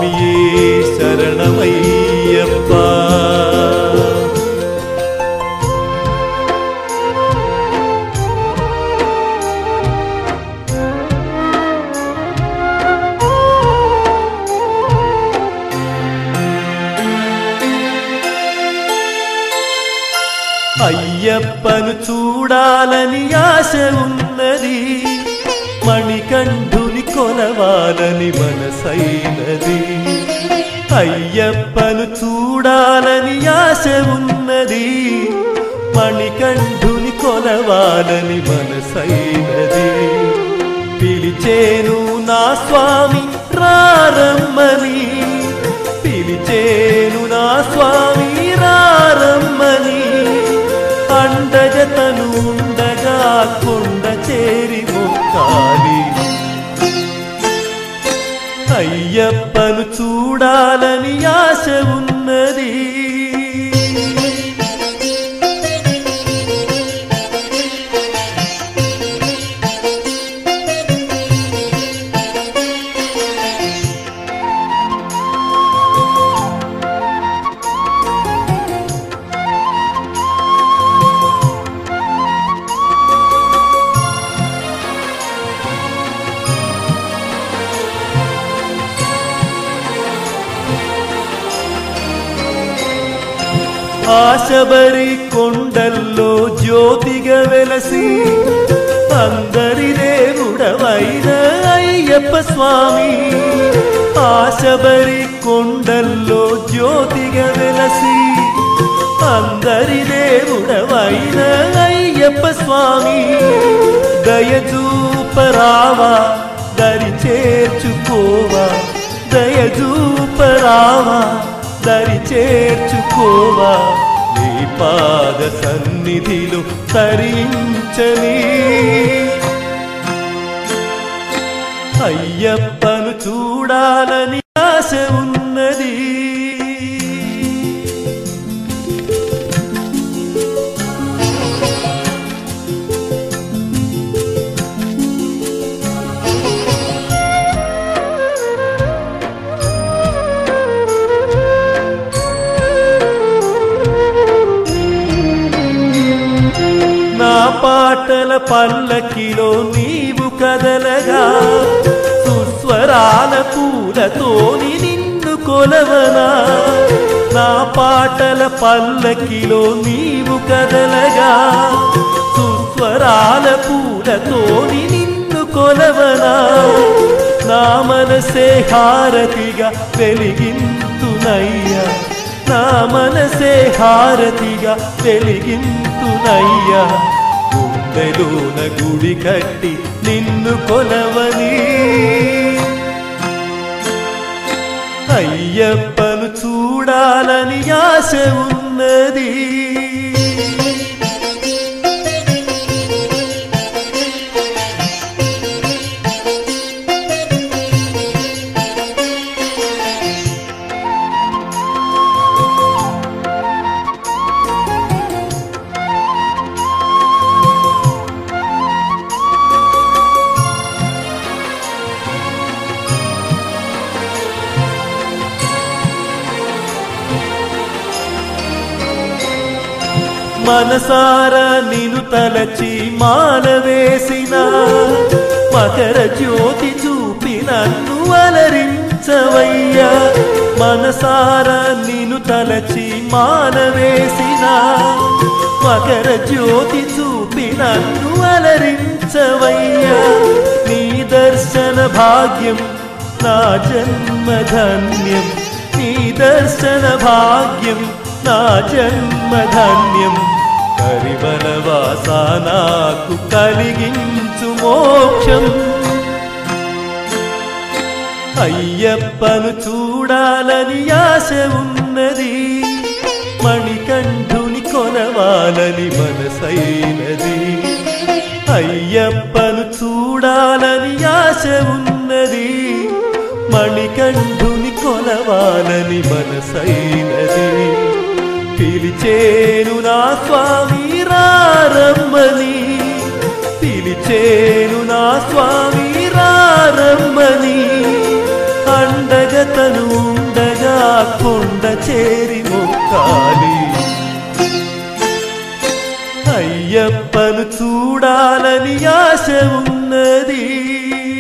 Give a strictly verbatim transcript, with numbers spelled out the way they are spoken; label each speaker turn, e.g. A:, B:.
A: స్వామియే శరణమయ్యప్ప. అయ్యప్పను చూడాలని ఆశ ఉన్నది, మణికంఠుని కొలవాలని మనసైనది. అయ్యప్పను చూడాలని ఆశ ఉన్నది, మణికంఠుని కొలవాలని మనసైనది. పిలిచేను నా స్వామి రారమ్మని, పిలిచేను నా స్వామి రారమ్మని. అండగతను ఉండగా కొండ చేరి మొక్కాలి. అయ్యప్పను చూడాలని ఆశ ఉన్నది. ఆశబరి కొండల్లో జ్యోతిగా వెలసి అందరి దేవుడవైన అయ్యప్ప స్వామి. ఆశబరి కొండల్లో జ్యోతిగా వెలసి అందరి దేవుడవైన అయ్యప్ప స్వామి. దయచూపరావా దరి చేర్చుకోవా, దయచూపరావా దరి చేర్చుకోవా. నీ పాద సన్నిధిలో తరించని. అయ్యప్పను చూడాలని ఆశ ఉన్నది. నా పాటల పల్లకిలో నీవు కదలగా, సుస్వరాల పూలతోని నిన్ను కొలవనా. నా పాటల పల్లకిలో నీవు కదలగా, సుస్వరాల పూలతోని నిన్ను కొలవనా. నా మనసే హారతిగా వెలిగింతునయ్యా, నా మనసే హారతిగా వెలిగింతునయ్యా. గుండెలోన గుడి కట్టి నిన్ను కొలవని. అయ్యప్పను చూడాలని ఆశ ఉన్నది. మనసారా నిను తలచి మాలవేసిన, మకర జ్యోతి చూపి నన్ను అలరించవయ్యా. మనసారా నిను తలచి మాలవేసిన, మకర జ్యోతి చూపి నన్ను అలరించవయ్యా. నీ దర్శన భాగ్యం నా జన్మధన్యం, నీ దర్శన భాగ్యం నా జన్మధన్యం. కరివనవాస నాకు కలిగించు మోక్షం. అయ్యప్పను చూడాలని ఆశ ఉన్నది, మణికంఠుని కొలవాలని మనసైనది. అయ్యప్పను చూడాలని ఆశ ఉన్నది, మణికంఠుని కొలవాలని మనసైనది. పిలిచేను నా స్వామి రారమ్మని, పిలిచేను నా స్వామి రారమ్మని. అండగతను చేరి మొక్కాలి అయ్యప్పను చూడాలని ఆశ ఉన్నది